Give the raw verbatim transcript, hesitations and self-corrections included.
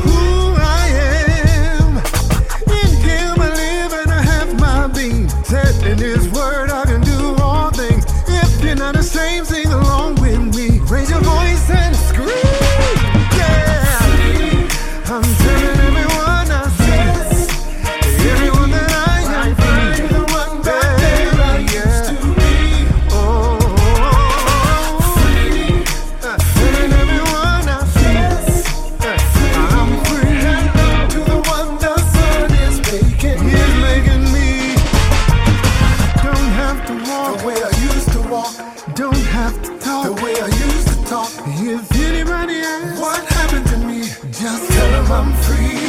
who I am. In Him I live and I have my being. Said in His word I can do all things. If you're not ashamed, sing along with me. Raise your voice and scream. Yeah. I'm telling everyone I see. Everyone that I am free. The one back there I used to be. Oh, free. Telling everyone I see. I'm free. To the one the Son is making. He's making me. Don't have to walk the way I used to walk. Don't have to talk the way I used to talk. If anybody asks what happened to me, just tell them I'm free.